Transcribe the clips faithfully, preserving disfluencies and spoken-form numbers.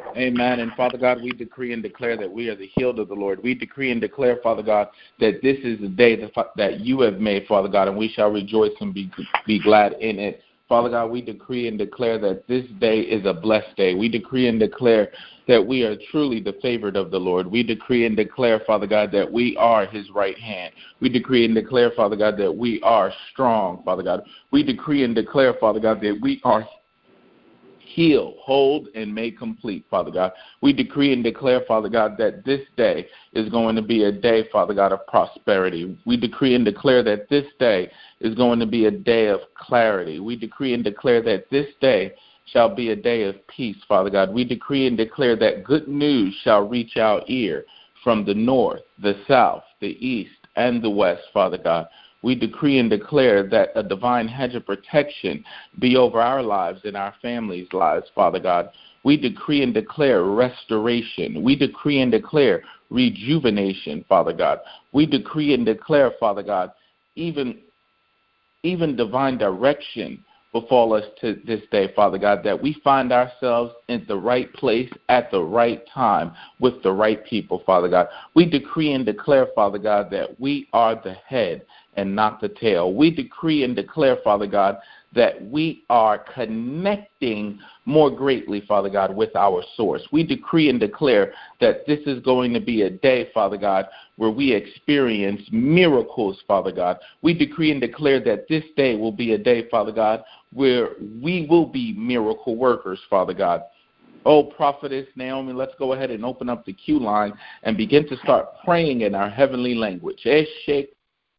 Amen. And Father God, we decree and declare that we are the healed of the Lord. We decree and declare, Father God, that this is the day that, that you have made, Father God, and we shall rejoice and be, be glad in it. Father God, we decree and declare that this day is a blessed day. We decree and declare that we are truly the favored of the Lord. We decree and declare, Father God, that we are his right hand. We decree and declare, Father God, that we are strong, Father God. We decree and declare, Father God, that we are healed, whole, and made complete, Father God. We decree and declare, Father God, that this day is going to be a day, Father God, of prosperity. We decree and declare that this day is going to be a day of clarity. We decree and declare that this day shall be a day of peace, Father God. We decree and declare that good news shall reach our ear from the north, the south, the east, and the west, Father God. We decree and declare that a divine hedge of protection be over our lives and our families' lives, Father God. We decree and declare restoration. We decree and declare rejuvenation, Father God. We decree and declare, Father God, even, even divine direction befall us to this day, Father God, that we find ourselves in the right place at the right time with the right people, Father God. We decree and declare, Father God, that we are the head and not the tail. We decree and declare, Father God, that we are connecting more greatly, Father God, with our source. We decree and declare that this is going to be a day, Father God, where we experience miracles, Father God. We decree and declare that this day will be a day, Father God, where we will be miracle workers, Father God. Oh, Prophetess Naomi, let's go ahead and open up the queue line and begin to start praying in our heavenly language. Eshek.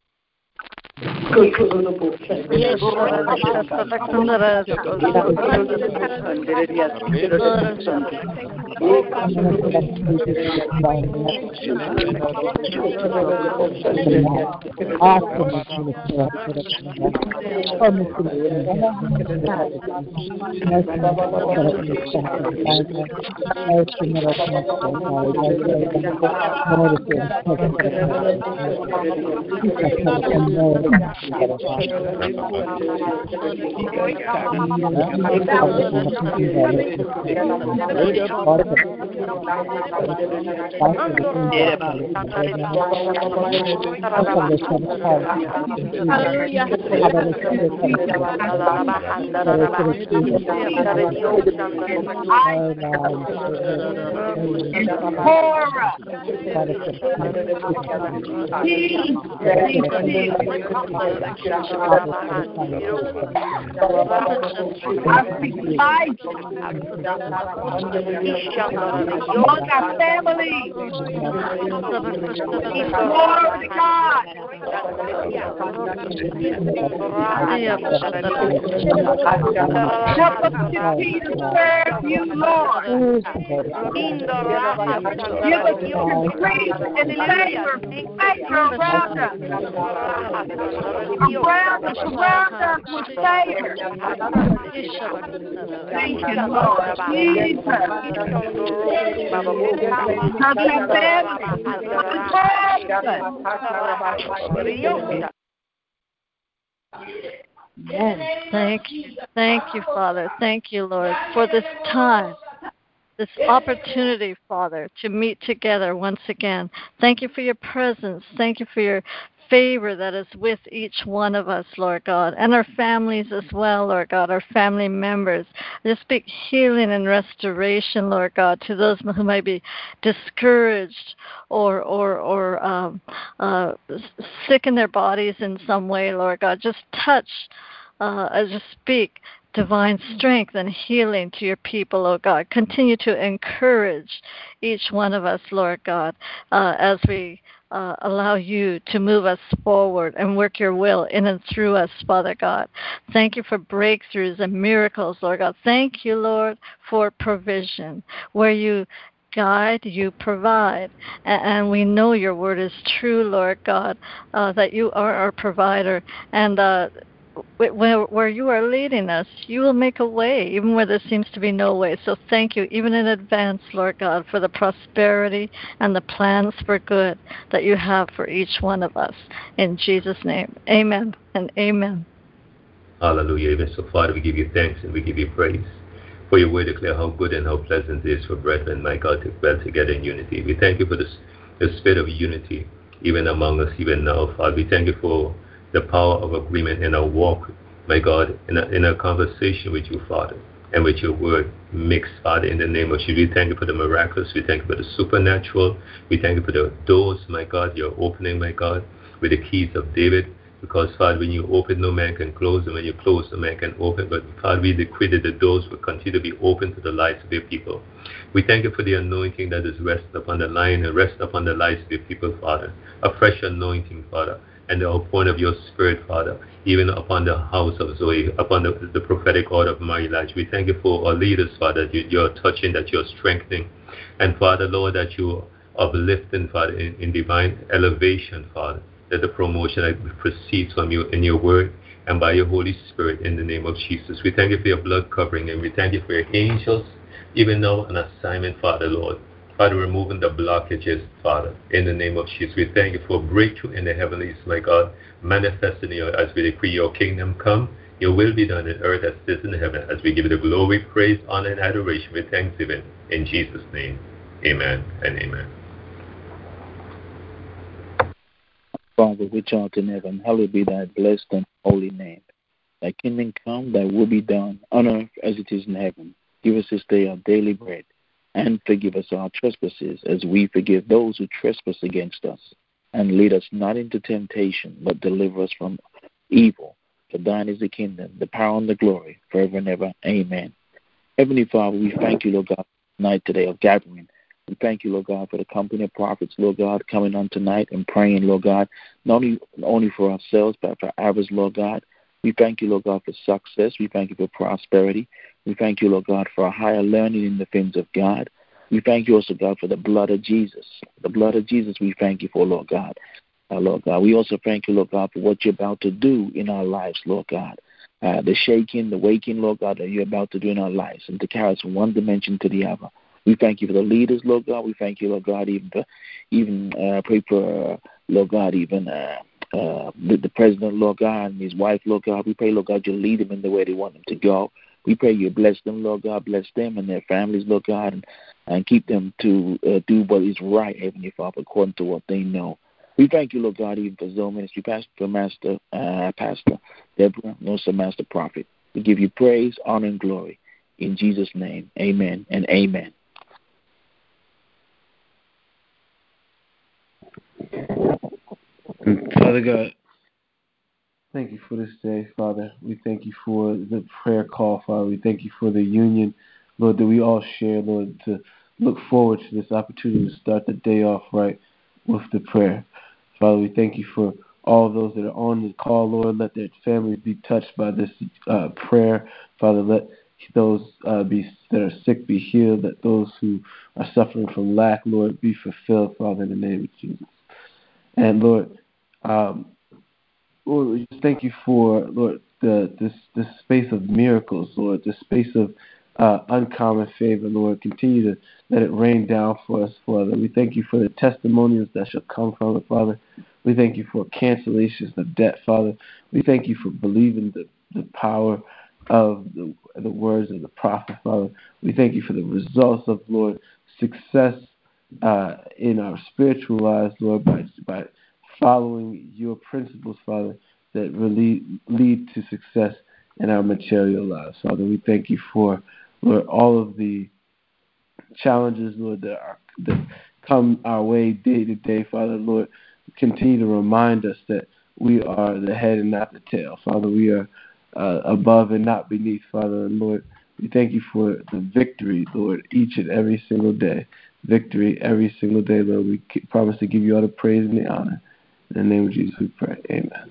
Yes, Thank you. Thank you, Father. Thank you, Lord, for this time, this opportunity, Father, to meet together once again. Thank you for your presence. Thank you for your favor that is with each one of us, Lord God, and our families as well, Lord God, our family members. I just speak healing and restoration, Lord God, to those who might be discouraged or or or um, uh, sick in their bodies in some way, Lord God. Just touch, uh, I just speak divine strength and healing to your people, oh God. Continue to encourage each one of us, Lord God, uh, as we Uh, allow you to move us forward and work your will in and through us, Father God. Thank you for breakthroughs and miracles, Lord God. Thank you, Lord, for provision. Where you guide, you provide. And, and we know your word is true, Lord God, uh, that you are our provider. And uh, where, where you are leading us, you will make a way, even where there seems to be no way. So thank you, even in advance, Lord God, for the prosperity and the plans for good that you have for each one of us. In Jesus' name, amen and amen. Hallelujah. Amen. So, Father, we give you thanks and we give you praise. For your word declare how good and how pleasant it is for brethren, my God, to dwell together in unity. We thank you for this, the spirit of unity, even among us, even now, Father. We thank you for the power of agreement in our walk, my God, in a, in a conversation with you, Father, and with your word mixed, Father, in the name of Jesus. We thank you for the miraculous. We thank you for the supernatural. We thank you for the doors, my God, you're opening, my God, with the keys of David. Because, Father, when you open, no man can close, and when you close, no man can open. But, Father, we decree that the doors will continue to be open to the lives of your people. We thank you for the anointing that is resting upon the line and resting upon the lives of your people, Father. A fresh anointing, Father, and the outpouring of your Spirit, Father, even upon the house of Zoe, upon the, the prophetic order of my life. We thank you for our leaders, Father, that you, you're touching, that you're strengthening. And, Father, Lord, that you are uplifting, Father, in, in divine elevation, Father. That the promotion that proceeds from you in your word and by your Holy Spirit in the name of Jesus. We thank you for your blood covering, and we thank you for your angels, even now on assignment, Father, Lord. Father, removing the blockages, Father, in the name of Jesus. We thank you for breakthrough in the heavenlies, my God, manifesting you as we decree your kingdom come. Your will be done in earth as it is in heaven, as we give you the glory, praise, honor, and adoration with thanksgiving. In Jesus' name, amen and amen. Father, which art in heaven, hallowed be thy blessed and holy name. Thy kingdom come, thy will be done, on earth as it is in heaven. Give us this day our daily bread, and forgive us our trespasses, as we forgive those who trespass against us. And lead us not into temptation, but deliver us from evil. For thine is the kingdom, the power, and the glory, forever and ever. Amen. Heavenly Father, we thank you, Lord God, for the night today of gathering. We thank you, Lord God, for the company of prophets, Lord God, coming on tonight and praying, Lord God, not only, not only for ourselves, but for others, Lord God. We thank you, Lord God, for success. We thank you for prosperity. We thank you, Lord God, for a higher learning in the things of God. We thank you also, God, for the blood of Jesus. The blood of Jesus we thank you for, Lord God. Uh, Lord God, we also thank you, Lord God, for what you're about to do in our lives, Lord God. Uh, the shaking, the waking, Lord God, that you're about to do in our lives and to carry us from one dimension to the other. We thank you for the leaders, Lord God. We thank you, Lord God, even for, even uh, pray for, uh, Lord God, even uh, uh, the, the president, Lord God, and his wife, Lord God. We pray, Lord God, you lead them in the way they want them to go. We pray you bless them, Lord God, bless them and their families, Lord God, and, and keep them to uh, do what is right, Heavenly Father, according to what they know. We thank you, Lord God, even for Zoe Ministry, Pastor, Master, uh, Pastor Deborah, and also Master Prophet. We give you praise, honor, and glory. In Jesus' name, amen and amen. Father God, thank you for this day, Father. We thank you for the prayer call, Father. We thank you for the union, Lord, that we all share, Lord, to look forward to this opportunity to start the day off right with the prayer. Father, we thank you for all those that are on the call, Lord. Let their families be touched by this uh, prayer. Father, let those uh, be that are sick be healed. Let those who are suffering from lack, Lord, be fulfilled, Father, in the name of Jesus. And, Lord, um, Lord, we just thank you for, Lord, the this this space of miracles, Lord, this space of uh, uncommon favor, Lord. Continue to let it rain down for us, Father. We thank you for the testimonials that shall come from it, Father. We thank you for cancellations of debt, Father. We thank you for believing the, the power of the, the words of the prophet, Father. We thank you for the results of, Lord, success uh, in our spiritual lives, Lord, by by following your principles, Father, that really lead to success in our material lives. Father, we thank you for, Lord, all of the challenges, Lord, that are that come our way day to day, Father. Lord, continue to remind us that we are the head and not the tail. Father, we are uh, above and not beneath, Father. And Lord, we thank you for the victory, Lord, each and every single day. Victory every single day, Lord. We promise to give you all the praise and the honor. In the name of Jesus we pray. Amen.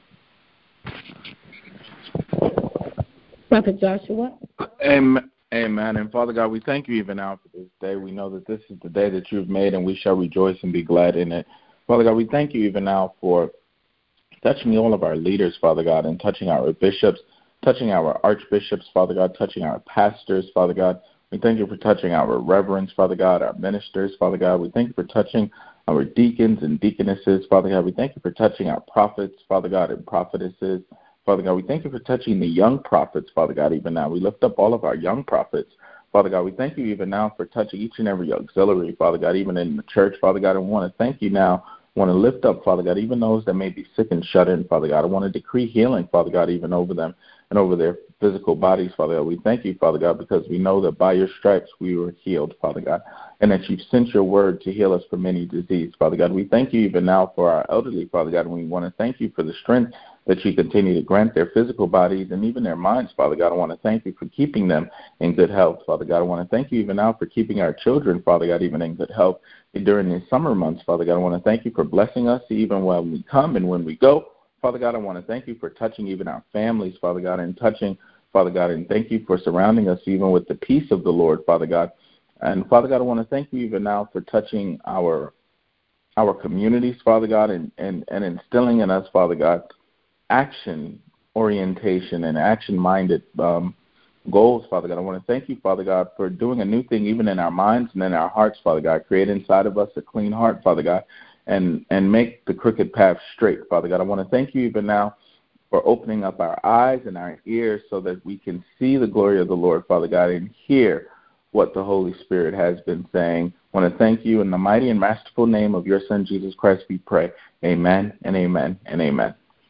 Prophet Joshua. Amen. Amen. And Father God, we thank you even now for this day. We know that this is the day that you have made, and we shall rejoice and be glad in it. Father God, we thank you even now for touching all of our leaders, Father God, and touching our bishops, touching our archbishops, Father God, touching our pastors, Father God. We thank you for touching our reverends, Father God, our ministers, Father God. We thank you for touching our deacons and deaconesses, Father God. We thank you for touching our prophets, Father God, and prophetesses, Father God. We thank you for touching the young prophets, Father God, even now. We lift up all of our young prophets, Father God. We thank you even now for touching each and every auxiliary, Father God, even in the church, Father God. And we want to thank you now. I want to lift up, Father God, even those that may be sick and shut in, Father God. I want to decree healing, Father God, even over them and over their physical bodies, Father God. We thank you, Father God, because we know that by your stripes we were healed, Father God, and that you've sent your word to heal us from any disease, Father God. We thank you even now for our elderly, Father God, and we want to thank you for the strength that you continue to grant their physical bodies and even their minds, Father God. I want to thank you for keeping them in good health, Father God. I want to thank you even now for keeping our children, Father God, even in good health during these summer months, Father God. I want to thank you for blessing us even when we come and when we go. Father God, I want to thank you for touching even our families, Father God, and touching, Father God, and thank you for surrounding us even with the peace of the Lord, Father God. And Father God, I want to thank you even now for touching our our communities, Father God, and, and, and instilling in us, Father God, action orientation and action-minded um, goals, Father God. I want to thank you, Father God, for doing a new thing even in our minds and in our hearts, Father God. Create inside of us a clean heart, Father God, and, and make the crooked path straight, Father God. I want to thank you even now for opening up our eyes and our ears so that we can see the glory of the Lord, Father God, and hear what the Holy Spirit has been saying. I want to thank you in the mighty and masterful name of your Son, Jesus Christ, we pray. Amen and amen and amen.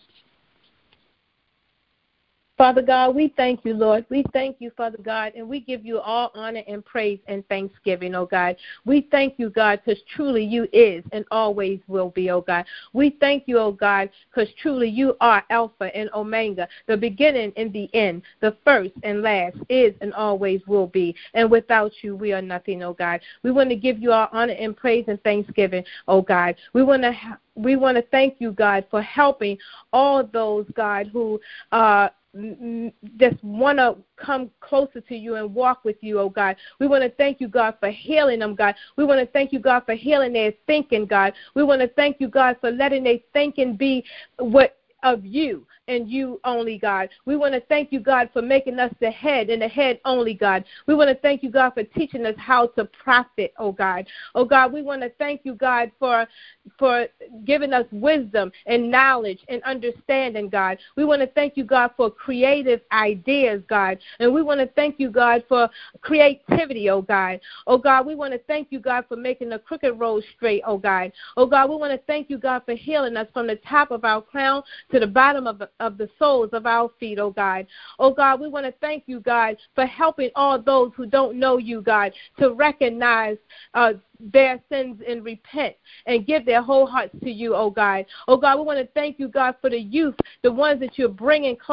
Father God, we thank you, Lord. We thank you, Father God, and we give you all honor and praise and thanksgiving, oh God. We thank you, God, because truly you is and always will be, oh God. We thank you, oh God, because truly you are Alpha and Omega, the beginning and the end, the first and last, is and always will be. And without you, we are nothing, oh God. We want to give you all honor and praise and thanksgiving, oh God. We want to ha- we want to thank you, God, for helping all those, God, who uh just want to come closer to you and walk with you, oh God. We want to thank you, God, for healing them, God. We want to thank you, God, for healing their thinking, God. We want to thank you, God, for letting their thinking be what of you and you only, God. We want to thank you, God, for making us the head and the head only, God. We want to thank you, God, for teaching us how to profit, oh God. Oh God, we want to thank you, God, for for giving us wisdom and knowledge and understanding, God. We want to thank you, God, for creative ideas, God. And we want to thank you, God, for creativity, oh God. Oh God, we want to thank you, God, for making the crooked road straight, oh God. Oh God, we want to thank you, God, for healing us from the top of our crown to the bottom of, of the soles of our feet, oh God. Oh God, we want to thank you, God, for helping all those who don't know you, God, to recognize uh, their sins and repent and give their whole hearts to you, oh God. Oh God, we want to thank you, God, for the youth, the ones that you're bringing close